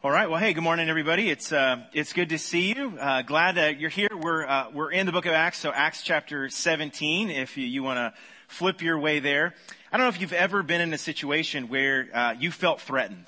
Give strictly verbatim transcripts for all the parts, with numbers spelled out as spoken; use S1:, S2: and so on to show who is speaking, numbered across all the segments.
S1: All right. Well, hey, good morning, everybody. It's uh, it's good to see you. Uh, glad that you're here. We're uh, we're in the book of Acts, so Acts chapter seventeen. If you, you want to flip your way there, I don't know if you've ever been in a situation where uh, you felt threatened.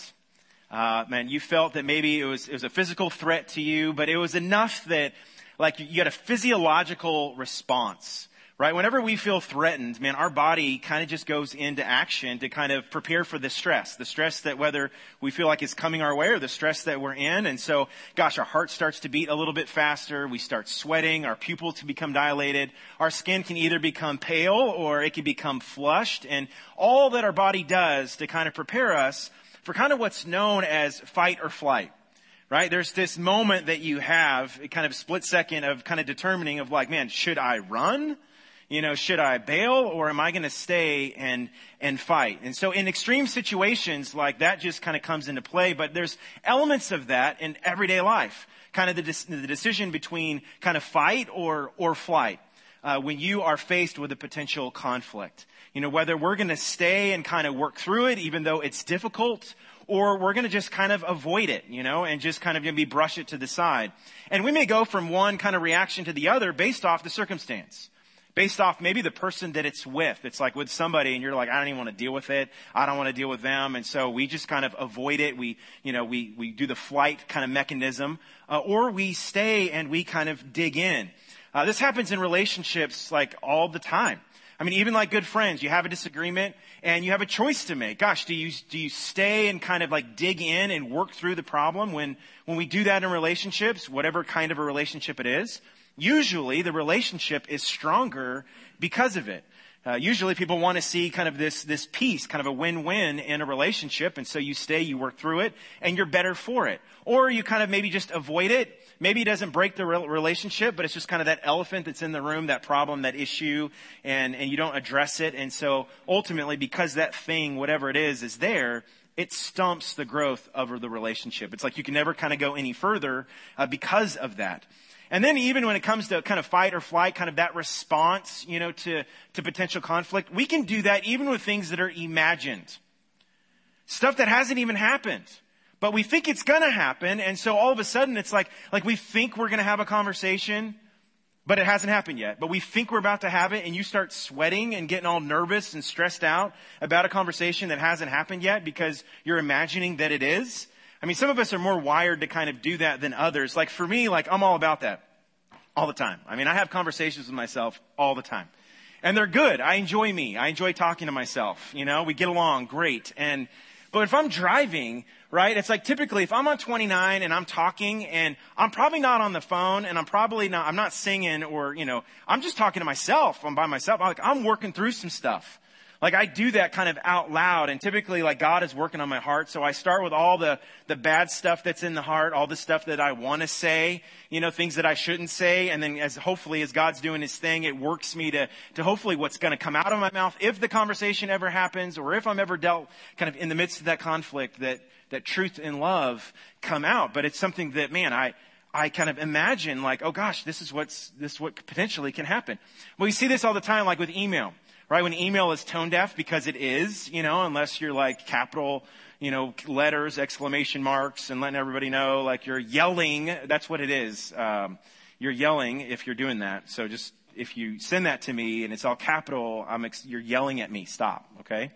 S1: Uh, man, you felt that maybe it was it was a physical threat to you, but it was enough that like you had a physiological response. Right? Whenever we feel threatened, man, our body kind of just goes into action to kind of prepare for the stress. The stress that whether we feel like it's coming our way or the stress that we're in. And so, gosh, our heart starts to beat a little bit faster. We start sweating. Our pupils can become dilated. Our skin can either become pale or it can become flushed. And all that our body does to kind of prepare us for kind of what's known as fight or flight. Right? There's this moment that you have, a kind of split second of kind of determining of like, man, should I run? You know, should I bail or am I going to stay and, and fight? And so in extreme situations like that just kind of comes into play, but there's elements of that in everyday life. Kind of the, the decision between kind of fight or, or flight. Uh, when you are faced with a potential conflict. You know, whether we're going to stay and kind of work through it, even though it's difficult, or we're going to just kind of avoid it, you know, and just kind of maybe brush it to the side. And we may go from one kind of reaction to the other based off the circumstance. Based off maybe the person that it's with. It's like with somebody and you're like, I don't even want to deal with it. I don't want to deal with them. And so we just kind of avoid it. We, you know, we, we do the flight kind of mechanism, uh, or we stay and we kind of dig in. Uh, this happens in relationships like all the time. I mean, even like good friends, you have a disagreement and you have a choice to make. Gosh, do you, do you stay and kind of like dig in and work through the problem? When, when we do that in relationships, whatever kind of a relationship it is, usually the relationship is stronger because of it. Uh, usually people want to see kind of this, this peace, kind of a win-win in a relationship. And so you stay, you work through it, and you're better for it. Or you kind of maybe just avoid it. Maybe it doesn't break the re- relationship, but it's just kind of that elephant that's in the room, that problem, that issue, and, and you don't address it. And so ultimately, because that thing, whatever it is, is there, it stumps the growth of the relationship. It's like you can never kind of go any further uh, because of that. And then even when it comes to kind of fight or flight, kind of that response, you know, to, to potential conflict, we can do that even with things that are imagined. Stuff that hasn't even happened. But we think it's going to happen. And so all of a sudden it's like, like we think we're going to have a conversation, but it hasn't happened yet. But we think we're about to have it and you start sweating and getting all nervous and stressed out about a conversation that hasn't happened yet because you're imagining that it is. I mean, some of us are more wired to kind of do that than others. Like for me, like I'm all about that all the time. I mean, I have conversations with myself all the time and they're good. I enjoy me. I enjoy talking to myself. You know, we get along great. And, but if I'm driving, right, it's like typically if I'm on twenty-nine and I'm talking and I'm probably not on the phone and I'm probably not, I'm not singing or, you know, I'm just talking to myself. I'm by myself. I'm like, I'm working through some stuff. Like I do that kind of out loud and typically like God is working on my heart. So I start with all the, the bad stuff that's in the heart, all the stuff that I want to say, you know, things that I shouldn't say. And then as hopefully as God's doing his thing, it works me to, to hopefully what's going to come out of my mouth if the conversation ever happens or if I'm ever dealt kind of in the midst of that conflict that, that truth and love come out. But it's something that, man, I, I kind of imagine like, oh gosh, this is what's, this is what potentially can happen. Well, you see this all the time, like with email. Right? When email is tone deaf because it is, you know, unless you're like capital, you know, letters, exclamation marks and letting everybody know like you're yelling. That's what it is. Um, you're yelling if you're doing that. So just if you send that to me and it's all capital, I'm ex- you're yelling at me. Stop. Okay.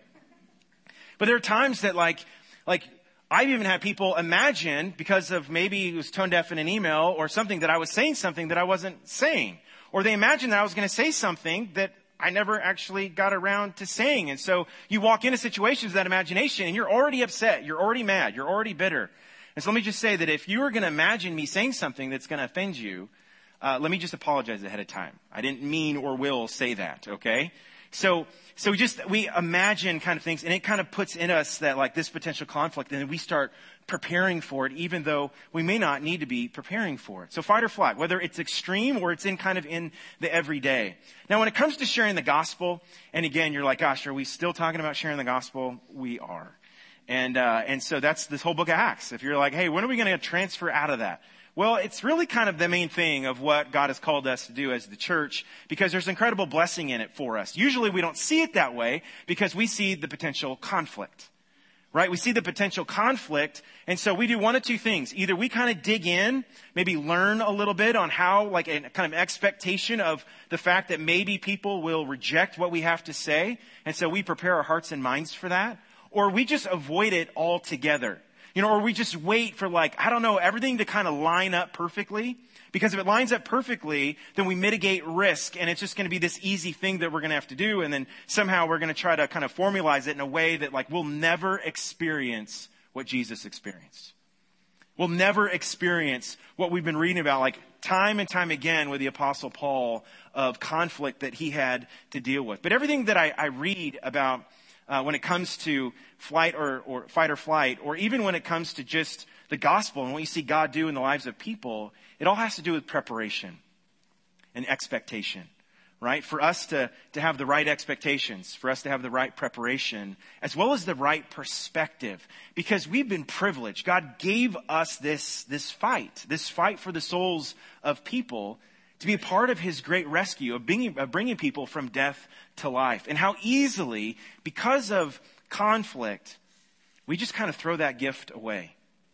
S1: But there are times that like, like I've even had people imagine because of maybe it was tone deaf in an email or something that I was saying something that I wasn't saying, or they imagined that I was going to say something that I never actually got around to saying. And so you walk into situations with that imagination and you're already upset. You're already mad. You're already bitter. And so let me just say that if you are going to imagine me saying something that's going to offend you, uh, let me just apologize ahead of time. I didn't mean or will say that. Okay. So, so we just, we imagine kind of things and it kind of puts in us that like this potential conflict and then we start preparing for it, even though we may not need to be preparing for it. So fight or flight, whether it's extreme or it's in kind of in the everyday. Now, when it comes to sharing the gospel, and again, you're like, gosh, are we still talking about sharing the gospel? We are. And, uh, and so that's this whole book of Acts. If you're like, hey, when are we going to transfer out of that? Well, it's really kind of the main thing of what God has called us to do as the church, because there's incredible blessing in it for us. Usually we don't see it that way because we see the potential conflict. right? We see the potential conflict. And so we do one of two things. Either we kind of dig in, maybe learn a little bit on how, like a kind of expectation of the fact that maybe people will reject what we have to say. And so we prepare our hearts and minds for that. Or we just avoid it altogether. You know, or we just wait for like, I don't know, everything to kind of line up perfectly. Because if it lines up perfectly, then we mitigate risk, and it's just going to be this easy thing that we're going to have to do, and then somehow we're going to try to kind of formalize it in a way that like we'll never experience what Jesus experienced. We'll never experience what we've been reading about like time and time again with the Apostle Paul of conflict that he had to deal with. But everything that I, I read about uh, when it comes to flight or, or fight or flight, or even when it comes to just the gospel and what you see God do in the lives of people, it all has to do with preparation and expectation, right? For us to, to have the right expectations, for us to have the right preparation, as well as the right perspective, because we've been privileged. God gave us this, this fight, this fight for the souls of people to be a part of his great rescue of bringing, of bringing people from death to life. And how easily, because of conflict, we just kind of throw that gift away.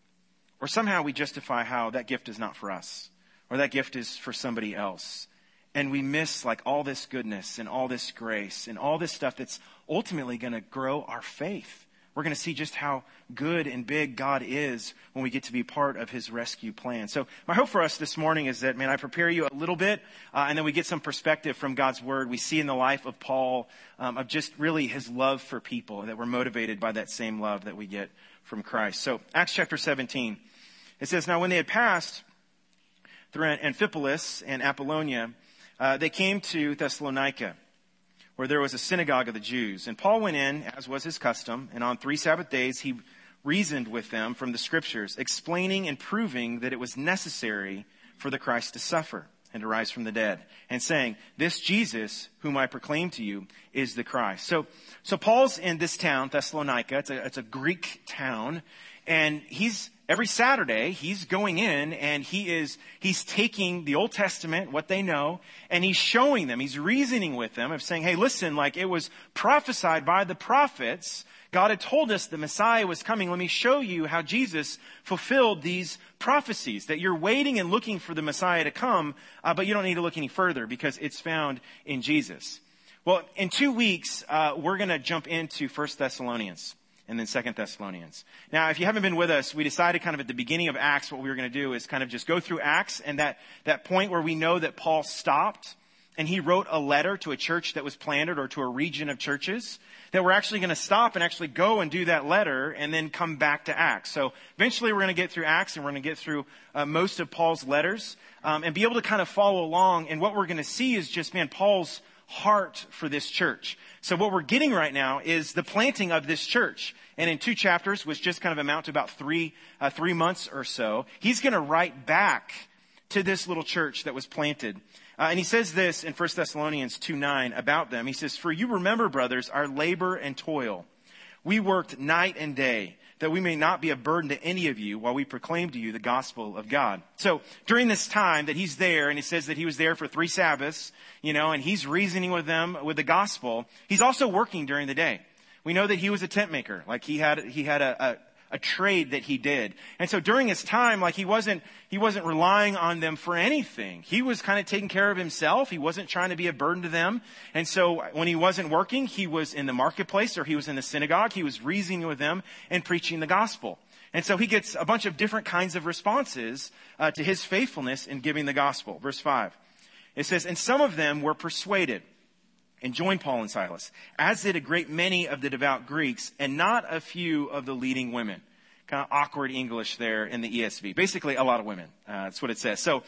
S1: Or somehow we justify how that gift is not for us, or that gift is for somebody else. And we miss like all this goodness and all this grace and all this stuff that's ultimately going to grow our faith. We're going to see just how good and big God is when we get to be part of his rescue plan. So my hope for us this morning is that, man, I prepare you a little bit, uh, and then we get some perspective from God's word. We see in the life of Paul, um, of just really his love for people, that we're motivated by that same love that we get from Christ. So Acts chapter seventeen, it says, now when they had passed through Amphipolis and Apollonia, uh, they came to Thessalonica, where there was a synagogue of the Jews. And Paul went in, as was his custom, and on three Sabbath days he reasoned with them from the scriptures, explaining and proving that it was necessary for the Christ to suffer and to rise from the dead, and saying, this Jesus, whom I proclaim to you, is the Christ. So, so Paul's in this town, Thessalonica. It's a, it's a Greek town, and he's every Saturday he's going in and he is he's taking the Old Testament, what they know, and he's showing them, he's reasoning with them of saying, hey, listen, like it was prophesied by the prophets. God had told us the Messiah was coming. Let me show you how Jesus fulfilled these prophecies, that you're waiting and looking for the Messiah to come, uh, but you don't need to look any further because it's found in Jesus. Well, in two weeks, uh, we're going to jump into First Thessalonians and then Second Thessalonians. Now, if you haven't been with us, we decided kind of at the beginning of Acts, what we were going to do is kind of just go through Acts and that, that point where we know that Paul stopped and he wrote a letter to a church that was planted or to a region of churches, that we're actually going to stop and actually go and do that letter and then come back to Acts. So eventually we're going to get through Acts and we're going to get through uh, most of Paul's letters um, and be able to kind of follow along. And what we're going to see is just, man, Paul's heart for this church. So what we're getting right now is the planting of this church. And in two chapters, which just kind of amount to about three, uh, three months or so, he's going to write back to this little church that was planted. Uh, and he says this in First Thessalonians two nine about them. He says, for you remember, brothers, our labor and toil. We worked night and day, that we may not be a burden to any of you while we proclaim to you the gospel of God. So during this time that he's there, and he says that he was there for three Sabbaths, you know, and he's reasoning with them with the gospel, he's also working during the day. We know that he was a tent maker. Like he had, he had a, a, a trade that he did. And so during his time, like he wasn't, he wasn't relying on them for anything. He was kind of taking care of himself. He wasn't trying to be a burden to them. And so when he wasn't working, he was in the marketplace or he was in the synagogue. He was reasoning with them and preaching the gospel. And so he gets a bunch of different kinds of responses uh, to his faithfulness in giving the gospel. Verse five, it says, and some of them were persuaded and joined Paul and Silas, as did a great many of the devout Greeks, and not a few of the leading women. Kind of awkward English there in the E S V. Basically, a lot of women. Uh, that's what it says. So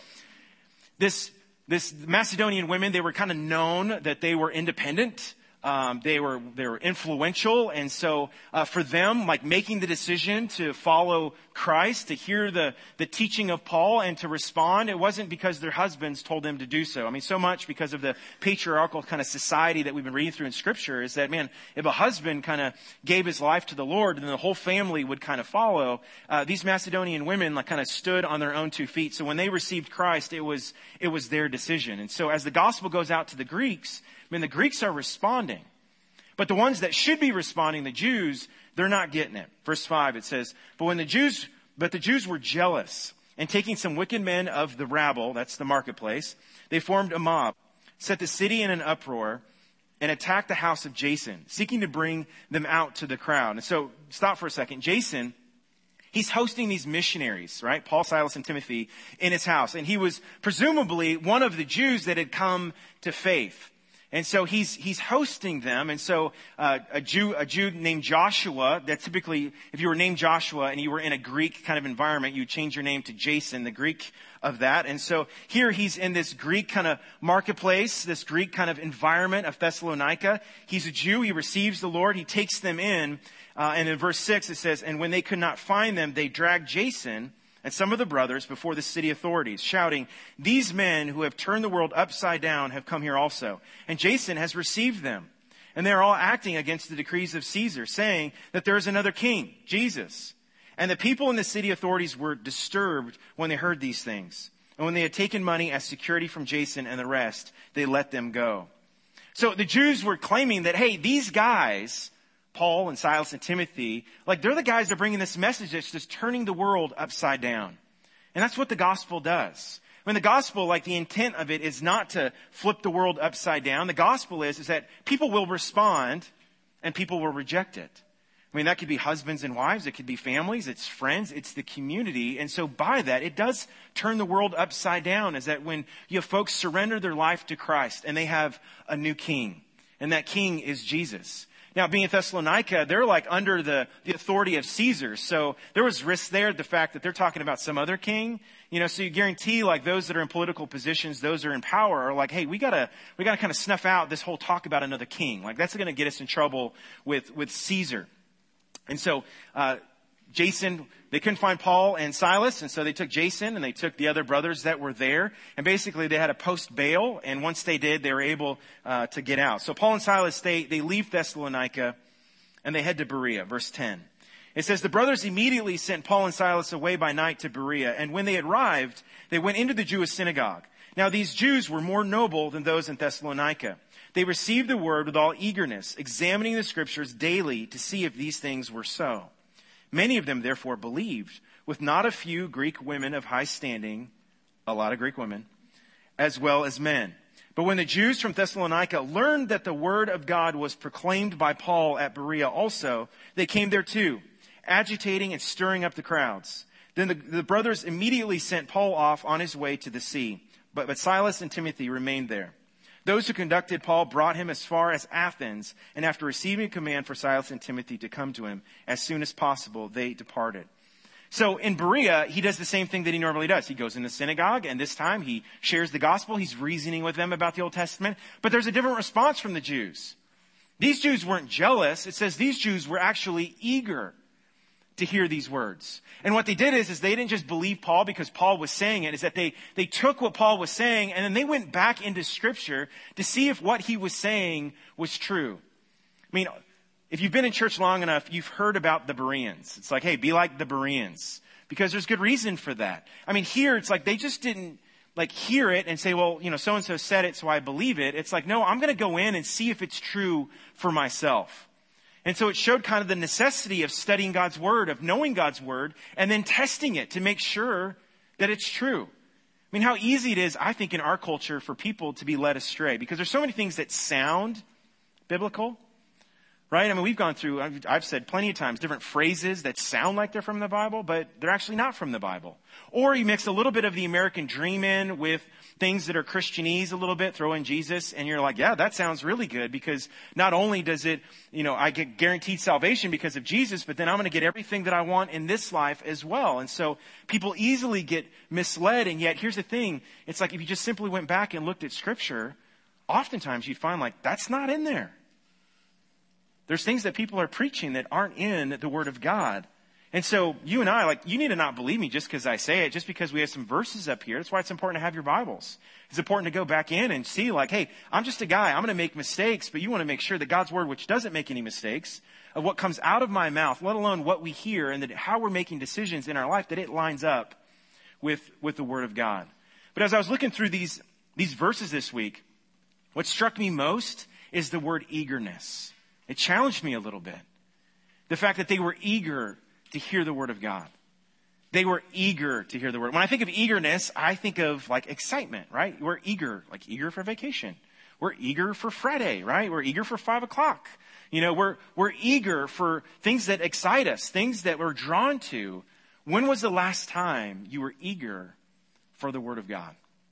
S1: this this Macedonian women, they were kind of known that they were independent. Um, they were they were influential, and so uh, for them, like making the decision to follow Christ, to hear the the teaching of Paul, and to respond, it wasn't because their husbands told them to do so. I mean, so much because of the patriarchal kind of society that we've been reading through in Scripture is that, man, if a husband kind of gave his life to the Lord, then the whole family would kind of follow. Uh, these Macedonian women like kind of stood on their own two feet. So when they received Christ, it was it was their decision. And so as the gospel goes out to the Greeks, I mean, the Greeks are responding. But the ones that should be responding, the Jews, they're not getting it. Verse five, it says, But when the Jews, but the Jews were jealous, and taking some wicked men of the rabble, that's the marketplace, they formed a mob, set the city in an uproar, and attacked the house of Jason, seeking to bring them out to the crowd. And so, stop for a second. Jason, he's hosting these missionaries, right? Paul, Silas, and Timothy in his house. And he was presumably one of the Jews that had come to faith. And so he's he's hosting them. And so uh, a Jew a Jew named Joshua, that typically, if you were named Joshua and you were in a Greek kind of environment, you'd change your name to Jason, the Greek of that. And so here he's in this Greek kind of marketplace, this Greek kind of environment of Thessalonica. He's a Jew. He receives the Lord. He takes them in. Uh, and in verse six it says, And when they could not find them, they dragged Jason and some of the brothers before the city authorities, shouting, These men who have turned the world upside down have come here also. And Jason has received them. And they are all acting against the decrees of Caesar, saying that there is another king, Jesus. And the people in the city authorities were disturbed when they heard these things. And when they had taken money as security from Jason and the rest, they let them go. So the Jews were claiming that, hey, these guys, Paul and Silas and Timothy, like they're the guys that are bringing this message that's just turning the world upside down. And that's what the gospel does. I mean, the gospel, like the intent of it is not to flip the world upside down. The gospel is, is that people will respond and people will reject it. I mean, that could be husbands and wives. It could be families. It's friends. It's the community. And so by that, it does turn the world upside down, is that when you have folks surrender their life to Christ and they have a new king, and that king is Jesus. Now, being in Thessalonica, they're like under the, the authority of Caesar. So there was risk there, the fact that they're talking about some other king. You know, so you guarantee like those that are in political positions, those that are in power are like, hey, we gotta, we gotta kind of snuff out this whole talk about another king. Like that's going to get us in trouble with, with Caesar. And so, uh, Jason, they couldn't find Paul and Silas, and so they took Jason and they took the other brothers that were there. And basically they had a post bail, and once they did, they were able uh, to get out. So Paul and Silas, they, they leave Thessalonica and they head to Berea, verse ten. It says, The brothers immediately sent Paul and Silas away by night to Berea, and when they arrived, they went into the Jewish synagogue. Now these Jews were more noble than those in Thessalonica. They received the word with all eagerness, examining the scriptures daily to see if these things were so. Many of them, therefore, believed, with not a few Greek women of high standing, a lot of Greek women, as well as men. But when the Jews from Thessalonica learned that the word of God was proclaimed by Paul at Berea also, they came there too, agitating and stirring up the crowds. Then the, the brothers immediately sent Paul off on his way to the sea, but, but Silas and Timothy remained there. Those who conducted Paul brought him as far as Athens, and after receiving a command for Silas and Timothy to come to him as soon as possible, they departed. So in Berea, he does the same thing that he normally does. He goes in the synagogue, and this time he shares the gospel. He's reasoning with them about the Old Testament. But there's a different response from the Jews. These Jews weren't jealous. It says these Jews were actually eager to hear these words. And what they did is, is they didn't just believe Paul because Paul was saying it, is that they, they took what Paul was saying and then they went back into scripture to see if what he was saying was true. I mean, if you've been in church long enough, you've heard about the Bereans. It's like, hey, be like the Bereans, because there's good reason for that. I mean, here it's like they just didn't like hear it and say, well, you know, so-and-so said it, so I believe it. It's like, no, I'm going to go in and see if it's true for myself. And so it showed kind of the necessity of studying God's word, of knowing God's word, and then testing it to make sure that it's true. I mean, how easy it is, I think, in our culture for people to be led astray, because there's so many things that sound biblical, right? I mean, we've gone through, I've, I've said plenty of times, different phrases that sound like they're from the Bible, but they're actually not from the Bible. Or you mix a little bit of the American dream in with things that are Christianese a little bit, throw in Jesus, and you're like, yeah, that sounds really good, because not only does it, you know, I get guaranteed salvation because of Jesus, but then I'm going to get everything that I want in this life as well. And so people easily get misled, and yet here's the thing, it's like if you just simply went back and looked at Scripture, oftentimes you'd find like, that's not in there. There's things that people are preaching that aren't in the Word of God. And so you and I, like, you need to not believe me just because I say it, just because we have some verses up here. That's why it's important to have your Bibles. It's important to go back in and see, like, hey, I'm just a guy. I'm going to make mistakes, but you want to make sure that God's Word, which doesn't make any mistakes, of what comes out of my mouth, let alone what we hear, and that how we're making decisions in our life, that it lines up with, with the Word of God. But as I was looking through these, these verses this week, what struck me most is the word eagerness. It challenged me a little bit. The fact that they were eager to hear the word of God. They were eager to hear the word. When I think of eagerness, I think of like excitement, right? We're eager, like eager for vacation. We're eager for Friday, right? We're eager for five o'clock. You know, we're, we're eager for things that excite us, things that we're drawn to. When was the last time you were eager for the word of God?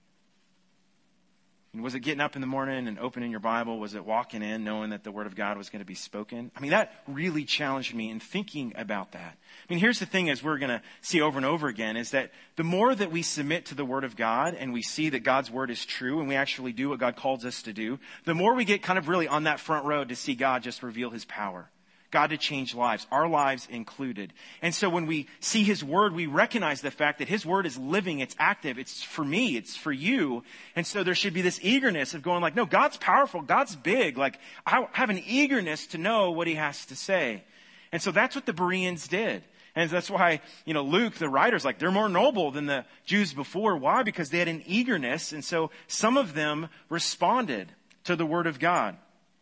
S1: And was it getting up in the morning and opening your Bible? Was it walking in knowing that the word of God was going to be spoken? I mean, that really challenged me in thinking about that. I mean, here's the thing, as we're going to see over and over again, is that the more that we submit to the word of God and we see that God's word is true and we actually do what God calls us to do, the more we get kind of really on that front road to see God just reveal his power. God to change lives, our lives included. And so when we see his word, we recognize the fact that his word is living, it's active, it's for me, it's for you. And so there should be this eagerness of going like, no, God's powerful, God's big. Like, I have an eagerness to know what he has to say. And so that's what the Bereans did. And that's why, you know, Luke, the writer's like, they're more noble than the Jews before. Why? Because they had an eagerness. And so some of them responded to the word of God.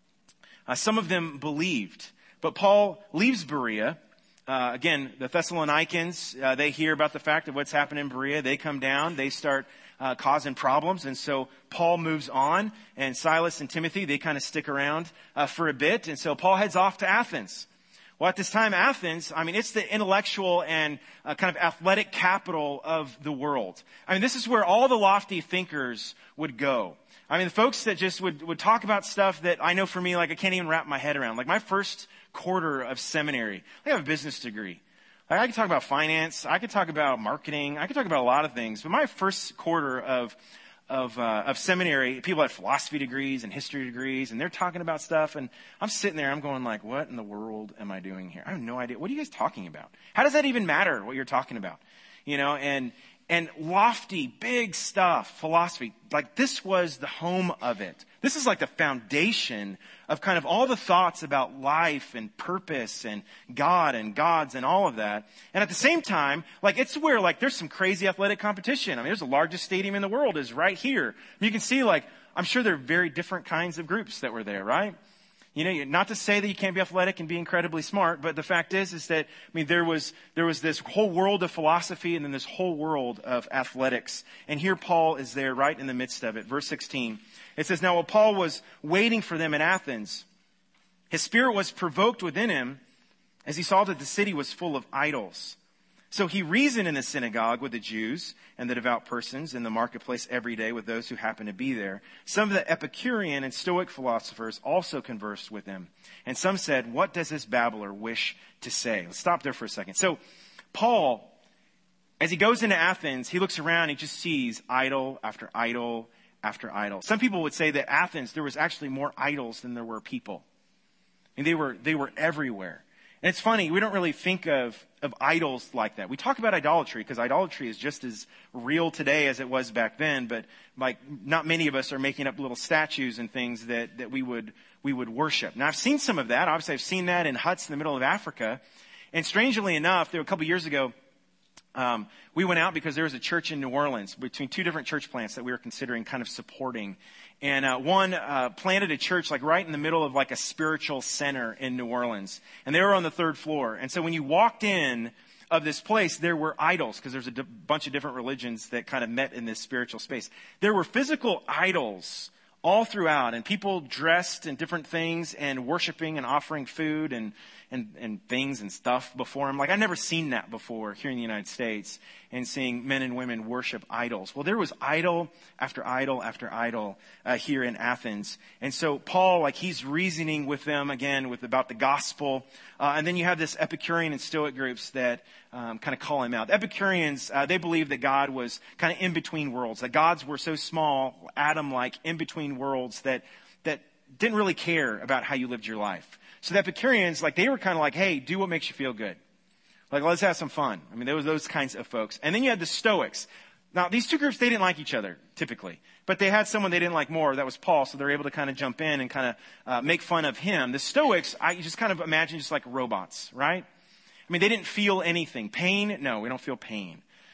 S1: Uh, some of them believed. But Paul leaves Berea. Uh, again, the Thessalonians, uh, they hear about the fact of what's happened in Berea. They come down. They start uh, causing problems. And so Paul moves on. And Silas and Timothy, they kind of stick around uh, for a bit. And so Paul heads off to Athens. Well, at this time, Athens, I mean, it's the intellectual and uh, kind of athletic capital of the world. I mean, this is where all the lofty thinkers would go. I mean, the folks that just would, would talk about stuff that I know for me, like I can't even wrap my head around. Like my first quarter of seminary, I have a business degree. Like I could talk about finance. I could talk about marketing. I could talk about a lot of things. But my first quarter of of uh, of seminary, people had philosophy degrees and history degrees, and they're talking about stuff. And I'm sitting there, I'm going like, what in the world am I doing here? I have no idea. What are you guys talking about? How does that even matter what you're talking about? You know, and and lofty, big stuff, philosophy. Like this was the home of it. This is like the foundation of kind of all the thoughts about life and purpose and God and gods and all of that. And at the same time, like it's where like there's some crazy athletic competition. I mean, there's the largest stadium in the world is right here. You can see like, I'm sure there are very different kinds of groups that were there, right? You know, not to say that you can't be athletic and be incredibly smart, but the fact is, is that, I mean, there was, there was this whole world of philosophy and then this whole world of athletics. And here Paul is there right in the midst of it. Verse sixteen, it says, now while Paul was waiting for them in Athens, his spirit was provoked within him as he saw that the city was full of idols. So he reasoned in the synagogue with the Jews and the devout persons in the marketplace every day with those who happened to be there. Some of the Epicurean and Stoic philosophers also conversed with him. And some said, what does this babbler wish to say? Let's stop there for a second. So Paul, as he goes into Athens, he looks around, he just sees idol after idol after idol. Some people would say that Athens, there was actually more idols than there were people. And they were, they were everywhere. And it's funny, we don't really think of, of idols like that. We talk about idolatry because idolatry is just as real today as it was back then, but like not many of us are making up little statues and things that, that we would, we would worship. Now I've seen some of that. Obviously I've seen that in huts in the middle of Africa. And strangely enough, there were a couple years ago, um, we went out because there was a church in New Orleans between two different church plants that we were considering kind of supporting. And uh, one uh, planted a church like right in the middle of like a spiritual center in New Orleans. And they were on the third floor. And so when you walked in of this place, there were idols because there's a d- bunch of different religions that kind of met in this spiritual space. There were physical idols all throughout and people dressed in different things and worshiping and offering food and And, and things and stuff before him. Like I'd never seen that before here in the United States and seeing men and women worship idols. Well, there was idol after idol after idol uh, here in Athens. And so Paul, like he's reasoning with them again with about the gospel. Uh, and then you have this Epicurean and Stoic groups that um, kind of call him out. The Epicureans, uh, they believed that God was kind of in between worlds. That gods were so small, Adam-like, in between worlds that that didn't really care about how you lived your life. So the Epicureans, like they were kind of like, hey, do what makes you feel good. Like, let's have some fun. I mean, there was those kinds of folks. And then you had the Stoics. Now, these two groups, they didn't like each other, typically. But they had someone they didn't like more. That was Paul. So they're able to kind of jump in and kind of uh, make fun of him. The Stoics, I just kind of imagine just like robots, right? I mean, they didn't feel anything. Pain? No, we don't feel pain.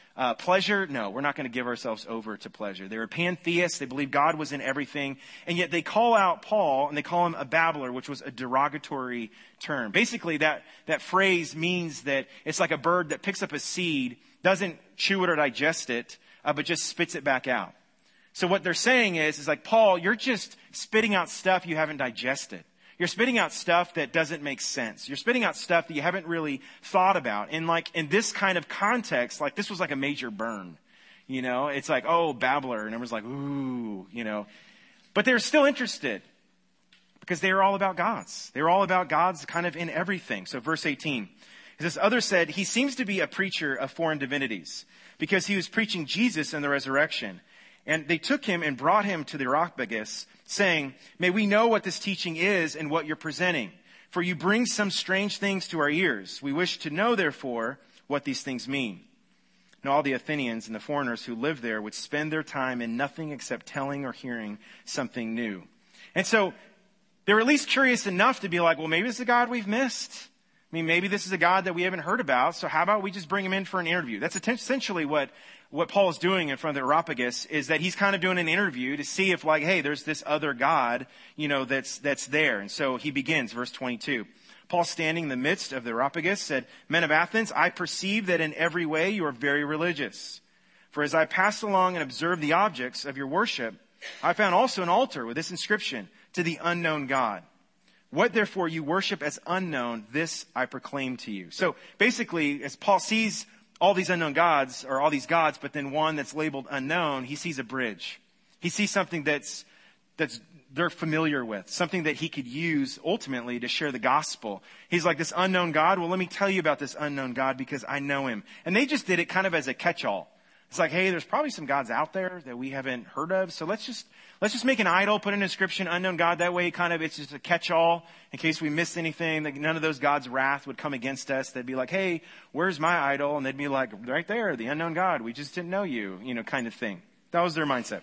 S1: Uh, pleasure? No, we're not going to give ourselves over to pleasure. They were pantheists. They believed God was in everything. And yet they call out Paul and they call him a babbler, which was a derogatory term. Basically, that, that phrase means that it's like a bird that picks up a seed, doesn't chew it or digest it, uh, but just spits it back out. So what they're saying is, is like, Paul, you're just spitting out stuff you haven't digested. You're spitting out stuff that doesn't make sense. You're spitting out stuff that you haven't really thought about. And like in this kind of context, like this was like a major burn. You know, it's like, oh, babbler. And everyone's like, ooh, you know. But they're still interested because they were all about gods. They were all about gods kind of in everything. So verse eighteen, it says, others said, he seems to be a preacher of foreign divinities because he was preaching Jesus and the resurrection. And they took him and brought him to the Areopagus, saying, may we know what this teaching is and what you're presenting. For you bring some strange things to our ears. We wish to know, therefore, what these things mean. And all the Athenians and the foreigners who lived there would spend their time in nothing except telling or hearing something new. And so they were at least curious enough to be like, well, maybe it's a God we've missed. I mean, maybe this is a God that we haven't heard about. So how about we just bring him in for an interview? That's essentially what What Paul is doing in front of the Areopagus is that he's kind of doing an interview to see if like, hey, there's this other God, you know, that's, that's there. And so he begins, verse twenty-two. Paul, standing in the midst of the Areopagus, said, men of Athens, I perceive that in every way you are very religious. For as I passed along and observed the objects of your worship, I found also an altar with this inscription, to the unknown God. What therefore you worship as unknown, this I proclaim to you. So basically, as Paul sees all these unknown gods, or all these gods, but then one that's labeled unknown, he sees a bridge. He sees something that's, that's they're familiar with, something that he could use ultimately to share the gospel. He's like, this unknown God, well, let me tell you about this unknown God because I know him. And they just did it kind of as a catch-all. It's like, hey, there's probably some gods out there that we haven't heard of, so let's just, let's just make an idol, put an inscription, unknown God. That way, kind of, it's just a catch-all in case we missed anything. Like none of those gods' wrath would come against us. They'd be like, hey, where's my idol? And they'd be like, right there, the unknown God. We just didn't know you, you know, kind of thing. That was their mindset.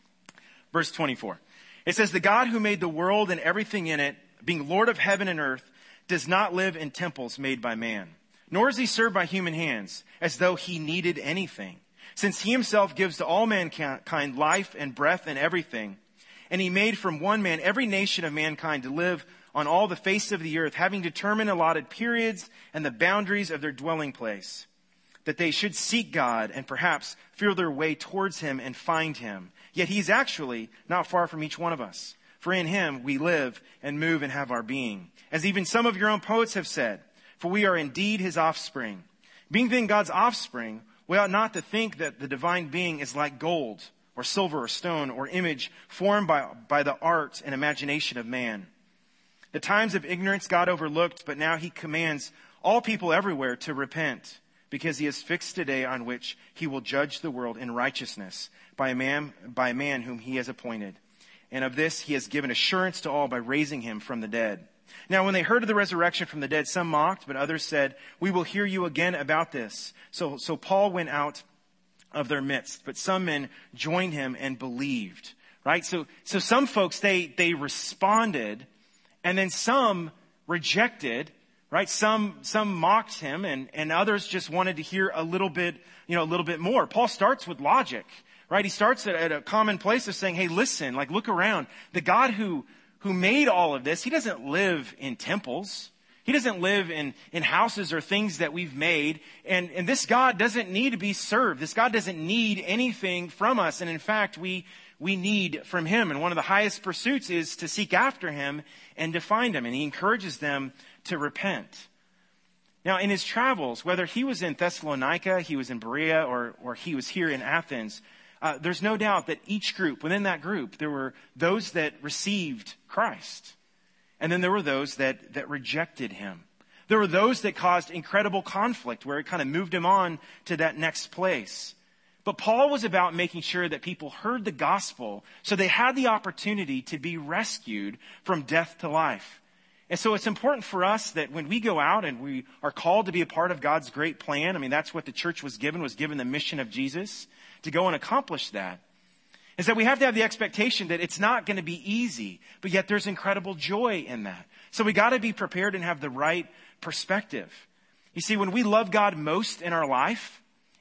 S1: Verse twenty-four. It says, the God who made the world and everything in it, being Lord of heaven and earth, does not live in temples made by man, nor is he served by human hands, as though he needed anything. Since he himself gives to all mankind life and breath and everything, and he made from one man every nation of mankind to live on all the face of the earth, having determined allotted periods and the boundaries of their dwelling place, that they should seek God and perhaps feel their way towards him and find him. Yet he's actually not far from each one of us. For in him we live and move and have our being. As even some of your own poets have said, for we are indeed his offspring. Being then God's offspring, we ought not to think that the divine being is like gold or silver or stone or image formed by, by the art and imagination of man. The times of ignorance God overlooked, but now he commands all people everywhere to repent, because he has fixed a day on which he will judge the world in righteousness by a man, by a man whom he has appointed. And of this he has given assurance to all by raising him from the dead. Now, when they heard of the resurrection from the dead, some mocked, but others said, we will hear you again about this. So, so Paul went out of their midst, but some men joined him and believed, right? So, so some folks, they, they responded, and then some rejected, right? Some, some mocked him, and, and others just wanted to hear a little bit, you know, a little bit more. Paul starts with logic, right? He starts at, at a common place of saying, hey, listen, like look around. The God who, who made all of this, he doesn't live in temples. He doesn't live in, in houses or things that we've made. And, and this God doesn't need to be served. This God doesn't need anything from us. And in fact, we, we need from him. And one of the highest pursuits is to seek after him and to find him. And he encourages them to repent. Now, in his travels, whether he was in Thessalonica, he was in Berea, or, or he was here in Athens, uh, there's no doubt that each group, within that group, there were those that received Christ. And then there were those that, that rejected him. There were those that caused incredible conflict where it kind of moved him on to that next place. But Paul was about making sure that people heard the gospel so they had the opportunity to be rescued from death to life. And so it's important for us that when we go out and we are called to be a part of God's great plan, I mean, that's what the church was given, was given the mission of Jesus, to go and accomplish that, is that we have to have the expectation that it's not going to be easy, but yet there's incredible joy in that. So we got to be prepared and have the right perspective. You see, when we love God most in our life,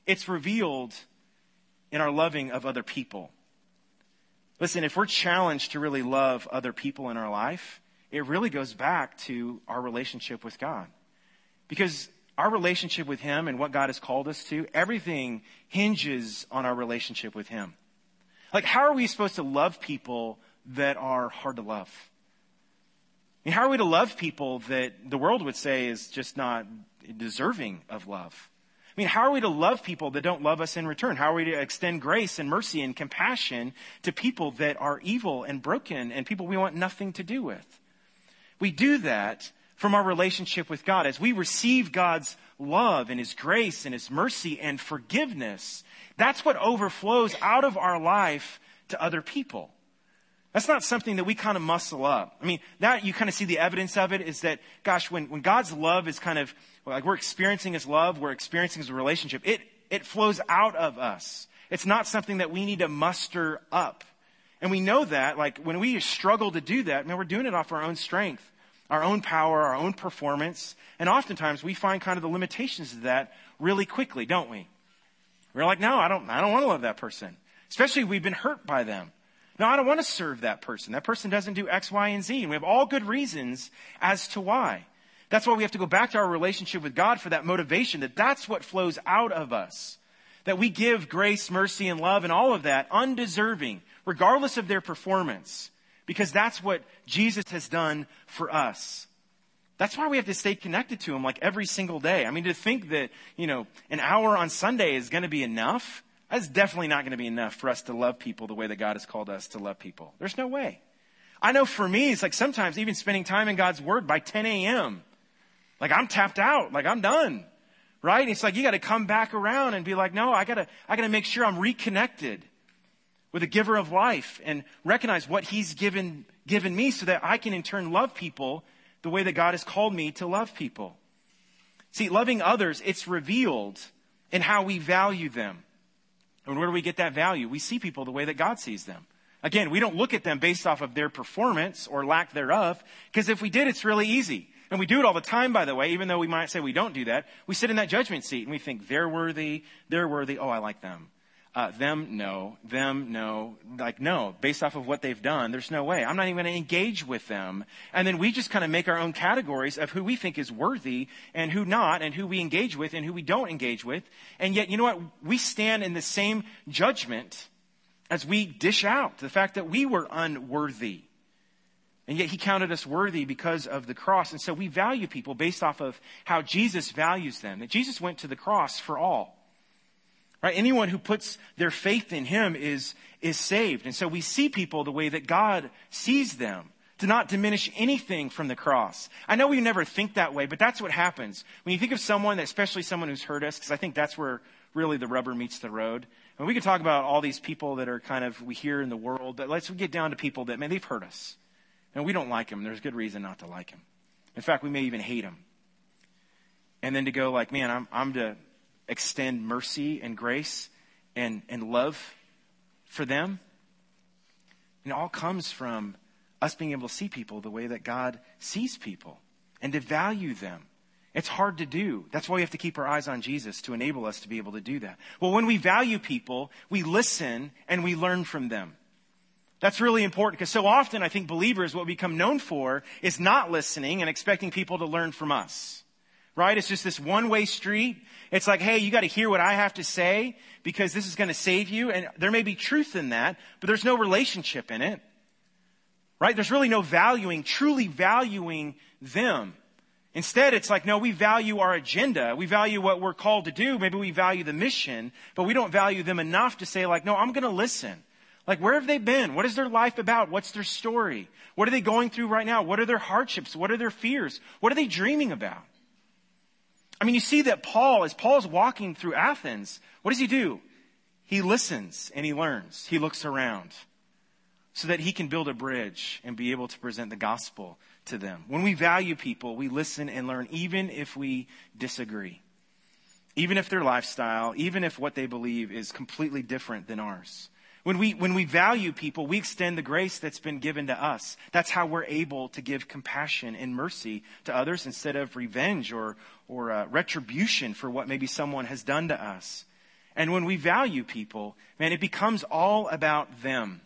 S1: it's revealed in our loving of other people. Listen, if we're challenged to really love other people in our life, it really goes back to our relationship with God. Because our relationship with Him and what God has called us to, everything hinges on our relationship with Him. Like, how are we supposed to love people that are hard to love? I mean, how are we to love people that the world would say is just not deserving of love? I mean, how are we to love people that don't love us in return? How are we to extend grace and mercy and compassion to people that are evil and broken and people we want nothing to do with? We do that from our relationship with God. As we receive God's love and His grace and His mercy and forgiveness, that's what overflows out of our life to other people. That's not something that we kind of muscle up. I mean, that you kind of see the evidence of it is that, gosh, when, when God's love is kind of, like we're experiencing His love, we're experiencing His relationship, it, it flows out of us. It's not something that we need to muster up. And we know that, like, when we struggle to do that, man, we're doing it off our own strength, our own power, our own performance. And oftentimes we find kind of the limitations of that really quickly, don't we? We're like, no, I don't, I don't want to love that person. Especially if we've been hurt by them. No, I don't want to serve that person. That person doesn't do X, Y, and Z. And we have all good reasons as to why. That's why we have to go back to our relationship with God for that motivation, that that's what flows out of us. That we give grace, mercy, and love and all of that undeserving, regardless of their performance. Because that's what Jesus has done for us. That's why we have to stay connected to Him like every single day. I mean, to think that, you know, an hour on Sunday is going to be enough, that's definitely not going to be enough for us to love people the way that God has called us to love people. There's no way. I know for me, it's like sometimes even spending time in God's Word by ten a.m. Like I'm tapped out, like I'm done, right? And it's like you got to come back around and be like, no, I got to, I got to make sure I'm reconnected with the giver of life and recognize what He's given, given me so that I can in turn love people the way that God has called me to love people. See, loving others, it's revealed in how we value them. And where do we get that value? We see people the way that God sees them. Again, we don't look at them based off of their performance or lack thereof, because if we did, it's really easy. And we do it all the time, by the way, even though we might say we don't do that. We sit in that judgment seat and we think they're worthy, they're worthy, oh, I like them. Uh, them, no. Them, no. Like, no. Based off of what they've done, there's no way. I'm not even going to engage with them. And then we just kind of make our own categories of who we think is worthy and who not, and who we engage with and who we don't engage with. And yet, you know what? We stand in the same judgment as we dish out the fact that we were unworthy. And yet He counted us worthy because of the cross. And so we value people based off of how Jesus values them. That Jesus went to the cross for all. Right? Anyone who puts their faith in Him is, is saved. And so we see people the way that God sees them, to not diminish anything from the cross. I know we never think that way, but that's what happens. When you think of someone, especially someone who's hurt us, because I think that's where really the rubber meets the road. And we can talk about all these people that are kind of, we hear in the world, but let's get down to people that, man, they've hurt us. And we don't like them. There's good reason not to like them. In fact, we may even hate them. And then to go like, man, I'm, I'm to extend mercy and grace and, and love for them. And it all comes from us being able to see people the way that God sees people and to value them. It's hard to do. That's why we have to keep our eyes on Jesus to enable us to be able to do that. Well, when we value people, we listen and we learn from them. That's really important because so often I think believers, what we become known for is not listening and expecting people to learn from us. Right? It's just this one-way street. It's like, hey, you got to hear what I have to say because this is going to save you. And there may be truth in that, but there's no relationship in it. Right? There's really no valuing, truly valuing them. Instead, it's like, no, we value our agenda. We value what we're called to do. Maybe we value the mission, but we don't value them enough to say like, no, I'm going to listen. Like, where have they been? What is their life about? What's their story? What are they going through right now? What are their hardships? What are their fears? What are they dreaming about? I mean, you see that Paul, as Paul's walking through Athens, what does he do? He listens and he learns. He looks around so that he can build a bridge and be able to present the gospel to them. When we value people, we listen and learn, even if we disagree. Even if their lifestyle, even if what they believe is completely different than ours. When we, when we value people, we extend the grace that's been given to us. That's how we're able to give compassion and mercy to others instead of revenge or, or uh, retribution for what maybe someone has done to us. And when we value people, man, it becomes all about them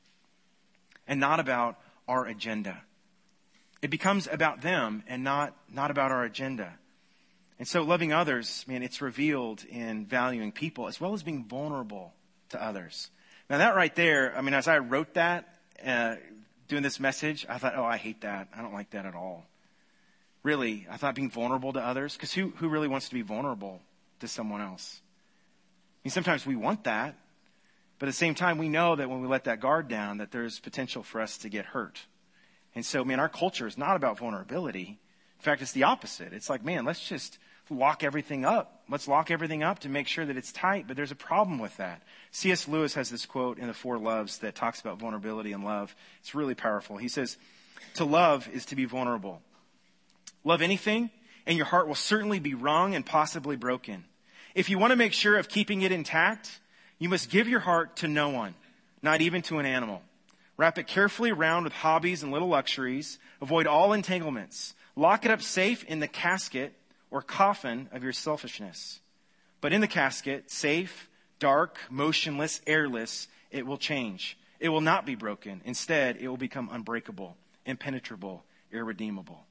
S1: and not about our agenda. It becomes about them and not, not about our agenda. And so loving others, man, it's revealed in valuing people as well as being vulnerable to others. Now that right there, I mean, as I wrote that, uh, doing this message, I thought, oh, I hate that. I don't like that at all. Really, I thought being vulnerable to others, because who, who really wants to be vulnerable to someone else? I mean, sometimes we want that, but at the same time, we know that when we let that guard down, that there's potential for us to get hurt. And so, man, our culture is not about vulnerability. In fact, it's the opposite. It's like, man, let's just lock everything up. Let's lock everything up to make sure that it's tight, but there's a problem with that. C S Lewis has this quote in The Four Loves that talks about vulnerability and love. It's really powerful. He says, to love is to be vulnerable. Love anything, and your heart will certainly be wrung and possibly broken. If you want to make sure of keeping it intact, you must give your heart to no one, not even to an animal. Wrap it carefully around with hobbies and little luxuries. Avoid all entanglements. Lock it up safe in the casket or coffin of your selfishness. But in the casket, safe, dark, motionless, airless, it will change. It will not be broken. Instead, it will become unbreakable, impenetrable, irredeemable.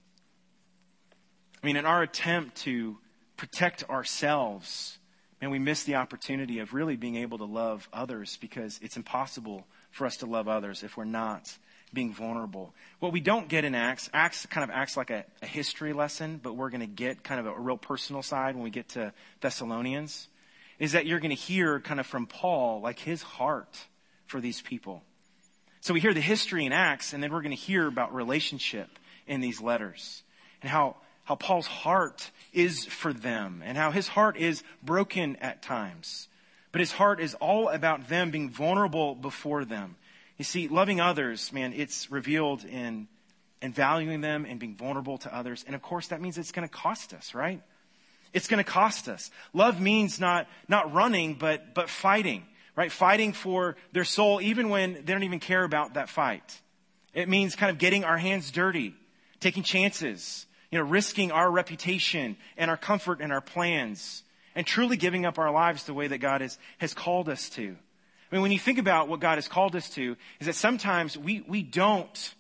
S1: I mean, in our attempt to protect ourselves, man, we miss the opportunity of really being able to love others, because it's impossible for us to love others if we're not being vulnerable. What we don't get in Acts, Acts kind of acts like a, a history lesson, but we're going to get kind of a, a real personal side when we get to Thessalonians, is that you're going to hear kind of from Paul, like his heart for these people. So we hear the history in Acts, and then we're going to hear about relationship in these letters and how how Paul's heart is for them and how his heart is broken at times. But his heart is all about them being vulnerable before them. You see, loving others, man, it's revealed in, in valuing them and being vulnerable to others. And of course, that means it's going to cost us, right? It's going to cost us. Love means not, not running, but, but fighting, right? Fighting for their soul, even when they don't even care about that fight. It means kind of getting our hands dirty, taking chances, you know, risking our reputation and our comfort and our plans, and truly giving up our lives the way that God has, has called us to. I mean, when you think about what God has called us to, is that sometimes we, we don't,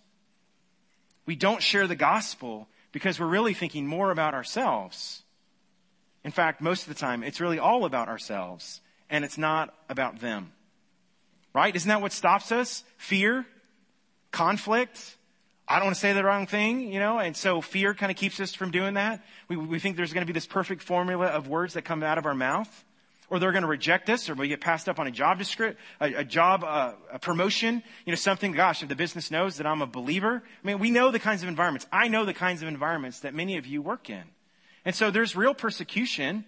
S1: we don't share the gospel because we're really thinking more about ourselves. In fact, most of the time, it's really all about ourselves, and it's not about them. Right? Isn't that what stops us? Fear, conflict. I don't want to say the wrong thing, you know, and so fear kind of keeps us from doing that. We, we think there's going to be this perfect formula of words that come out of our mouth, or they're going to reject us, or we get passed up on a job description, a, a job, uh, a promotion, you know, something, gosh, if the business knows that I'm a believer. I mean, we know the kinds of environments. I know the kinds of environments that many of you work in. And so there's real persecution,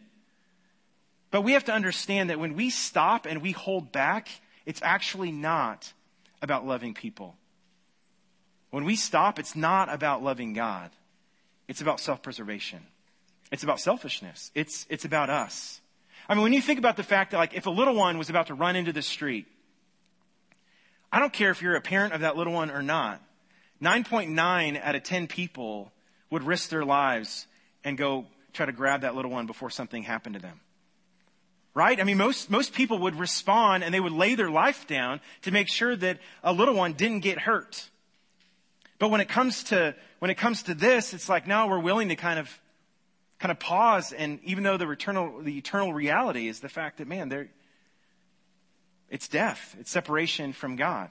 S1: but we have to understand that when we stop and we hold back, it's actually not about loving people. When we stop, it's not about loving God. It's about self-preservation. It's about selfishness. It's, it's about us. I mean, when you think about the fact that, like, if a little one was about to run into the street, I don't care if you're a parent of that little one or not, nine point nine out of ten people would risk their lives and go try to grab that little one before something happened to them. Right? I mean, most, most people would respond and they would lay their life down to make sure that a little one didn't get hurt. But when it comes to, when it comes to this, it's like, now we're willing to kind of, kind of pause. And even though the eternal, the eternal reality is the fact that, man, there, it's death. It's separation from God.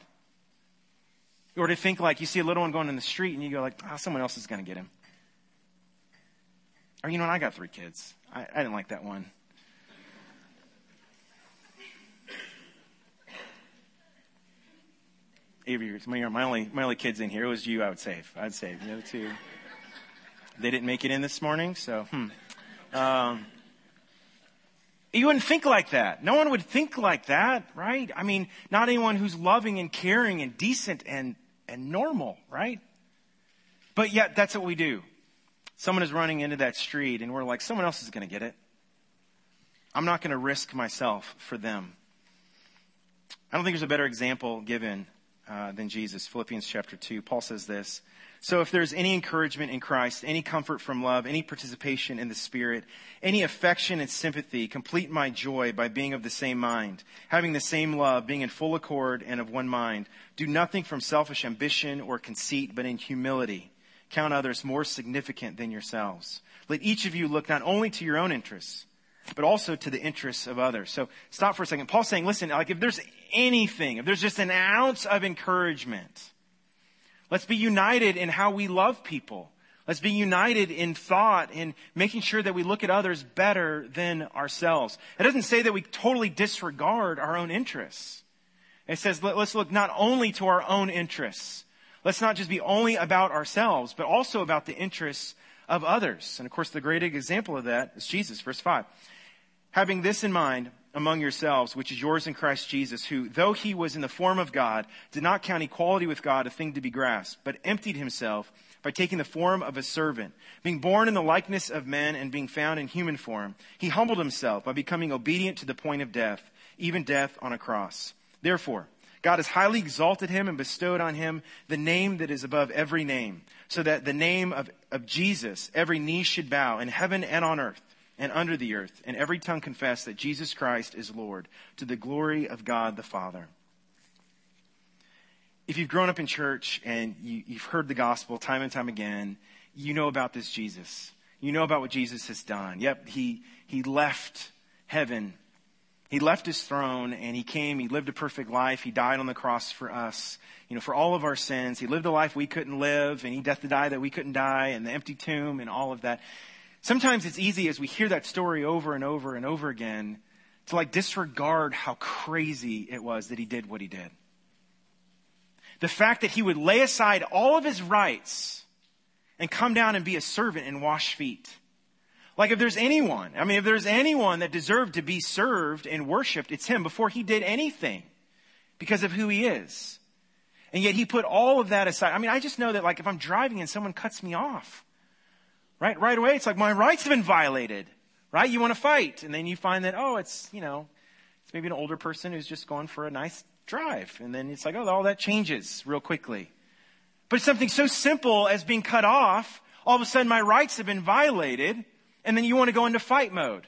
S1: Or to think like you see a little one going in the street and you go like, oh, someone else is going to get him. Or, you know what? I got three kids. I, I didn't like that one. Avery, my only my only kids in here, it was you I would save. I'd save. The other two, they didn't make it in this morning, so hmm. Um, you wouldn't think like that. No one would think like that, right? I mean, not anyone who's loving and caring and decent and, and normal, right? But yet, that's what we do. Someone is running into that street, and we're like, someone else is going to get it. I'm not going to risk myself for them. I don't think there's a better example given Uh, than Jesus. Philippians chapter two, Paul says this, So if there's any encouragement in Christ, any comfort from love, any participation in the Spirit, any affection and sympathy, complete my joy by being of the same mind, having the same love, being in full accord and of one mind. Do nothing from selfish ambition or conceit, but in humility count others more significant than yourselves. Let each of you look not only to your own interests, but also to the interests of others. So stop for a second. Paul's saying, listen, like if there's anything, if there's just an ounce of encouragement, let's be united in how we love people. Let's be united in thought, in making sure that we look at others better than ourselves. It doesn't say that we totally disregard our own interests. It says, let's look not only to our own interests. Let's not just be only about ourselves, but also about the interests of others. And of course, the great example of that is Jesus, verse five. Having this in mind among yourselves, which is yours in Christ Jesus, who, though he was in the form of God, did not count equality with God a thing to be grasped, but emptied himself by taking the form of a servant. Being born in the likeness of men and being found in human form, he humbled himself by becoming obedient to the point of death, even death on a cross. Therefore, God has highly exalted him and bestowed on him the name that is above every name, so that the name of, of Jesus, every knee should bow in heaven and on earth and under the earth, and every tongue confess that Jesus Christ is Lord, to the glory of God the Father. If you've grown up in church and you, you've heard the gospel time and time again, you know about this Jesus. You know about what Jesus has done. Yep, he, he left heaven. He left his throne and he came, he lived a perfect life. He died on the cross for us, you know, for all of our sins. He lived a life we couldn't live, and he death to die that we couldn't die, and the empty tomb and all of that. Sometimes it's easy as we hear that story over and over and over again to like disregard how crazy it was that he did what he did. The fact that he would lay aside all of his rights and come down and be a servant and wash feet. Like if there's anyone, I mean, if there's anyone that deserved to be served and worshiped, it's him before he did anything because of who he is. And yet he put all of that aside. I mean, I just know that like if I'm driving and someone cuts me off, right, right away, it's like my rights have been violated, right? You want to fight. And then you find that, oh, it's, you know, it's maybe an older person who's just going for a nice drive. And then it's like, oh, all that changes real quickly. But something so simple as being cut off, all of a sudden my rights have been violated. And then you want to go into fight mode.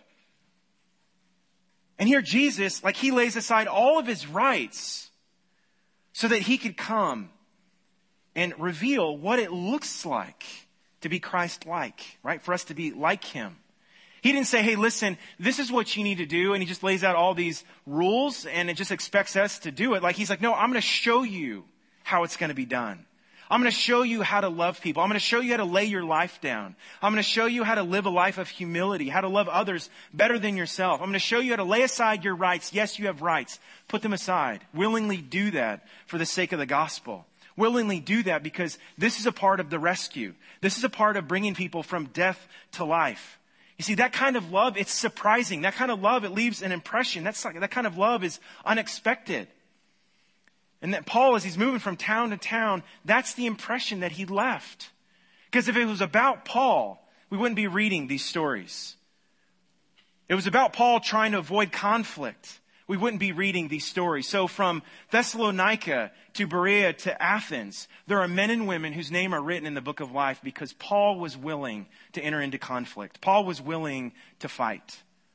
S1: And here Jesus, like he lays aside all of his rights so that he could come and reveal what it looks like to be Christ-like, right? For us to be like him. He didn't say, hey, listen, this is what you need to do. And he just lays out all these rules and it just expects us to do it. Like he's like, no, I'm going to show you how it's going to be done. I'm going to show you how to love people. I'm going to show you how to lay your life down. I'm going to show you how to live a life of humility, how to love others better than yourself. I'm going to show you how to lay aside your rights. Yes, you have rights. Put them aside. Willingly do that for the sake of the gospel. Willingly do that because this is a part of the rescue. This is a part of bringing people from death to life. You see, that kind of love, it's surprising. That kind of love, it leaves an impression. That's like, that kind of love is unexpected. And that Paul, as he's moving from town to town, that's the impression that he left. Because if it was about Paul, we wouldn't be reading these stories. It was about Paul trying to avoid conflict. We wouldn't be reading these stories. So from Thessalonica to Berea to Athens, there are men and women whose name are written in the book of life because Paul was willing to enter into conflict. Paul was willing to fight.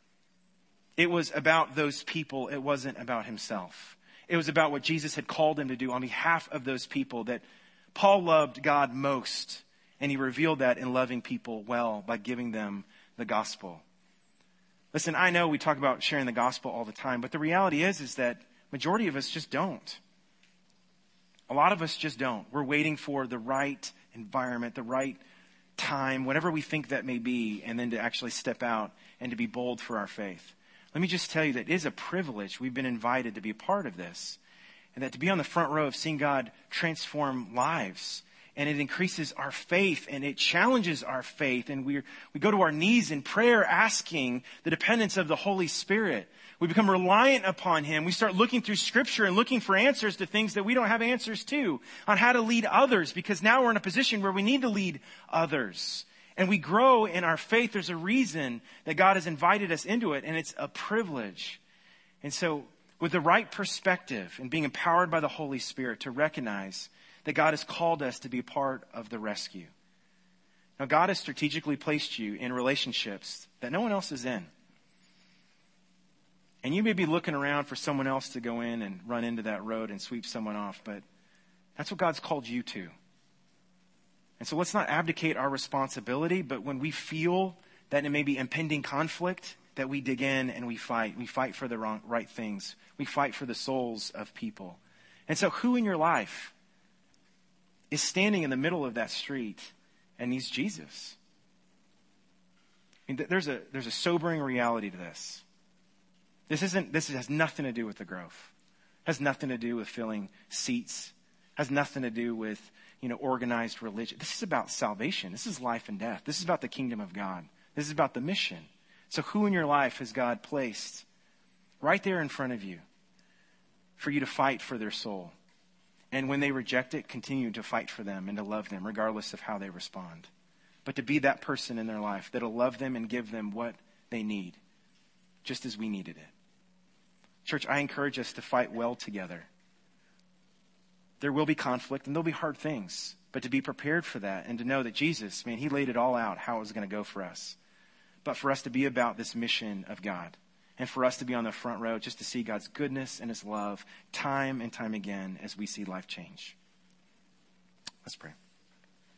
S1: It was about those people. It wasn't about himself. It was about what Jesus had called him to do on behalf of those people, that Paul loved God most. And he revealed that in loving people well by giving them the gospel. Listen, I know we talk about sharing the gospel all the time, but the reality is, is that majority of us just don't. A lot of us just don't. We're waiting for the right environment, the right time, whatever we think that may be, and then to actually step out and to be bold for our faith. Let me just tell you that it is a privilege. We've been invited to be a part of this. And that to be on the front row of seeing God transform lives. And it increases our faith and it challenges our faith. And we we go to our knees in prayer asking the dependence of the Holy Spirit. We become reliant upon him. We start looking through Scripture and looking for answers to things that we don't have answers to. On how to lead others. Because now we're in a position where we need to lead others. And we grow in our faith. There's a reason that God has invited us into it, and it's a privilege. And so with the right perspective and being empowered by the Holy Spirit to recognize that God has called us to be part of the rescue. Now, God has strategically placed you in relationships that no one else is in. And you may be looking around for someone else to go in and run into that road and sweep someone off, but that's what God's called you to. And so let's not abdicate our responsibility, but when we feel that it may be impending conflict, that we dig in and we fight. We fight for the wrong, right things. We fight for the souls of people. And so who in your life is standing in the middle of that street and needs Jesus? I mean, there's a, there's a sobering reality to this. This isn't, this has nothing to do with the Grove. It has nothing to do with filling seats. It has nothing to do with, you know, organized religion. This is about salvation. This is life and death. This is about the kingdom of God. This is about the mission. So who in your life has God placed right there in front of you for you to fight for their soul? And when they reject it, continue to fight for them and to love them regardless of how they respond. But to be that person in their life that'll love them and give them what they need, just as we needed it. Church, I encourage us to fight well together. There will be conflict and there'll be hard things, but to be prepared for that and to know that Jesus, man, he laid it all out how it was going to go for us. But for us to be about this mission of God and for us to be on the front row just to see God's goodness and his love time and time again as we see life change. Let's pray.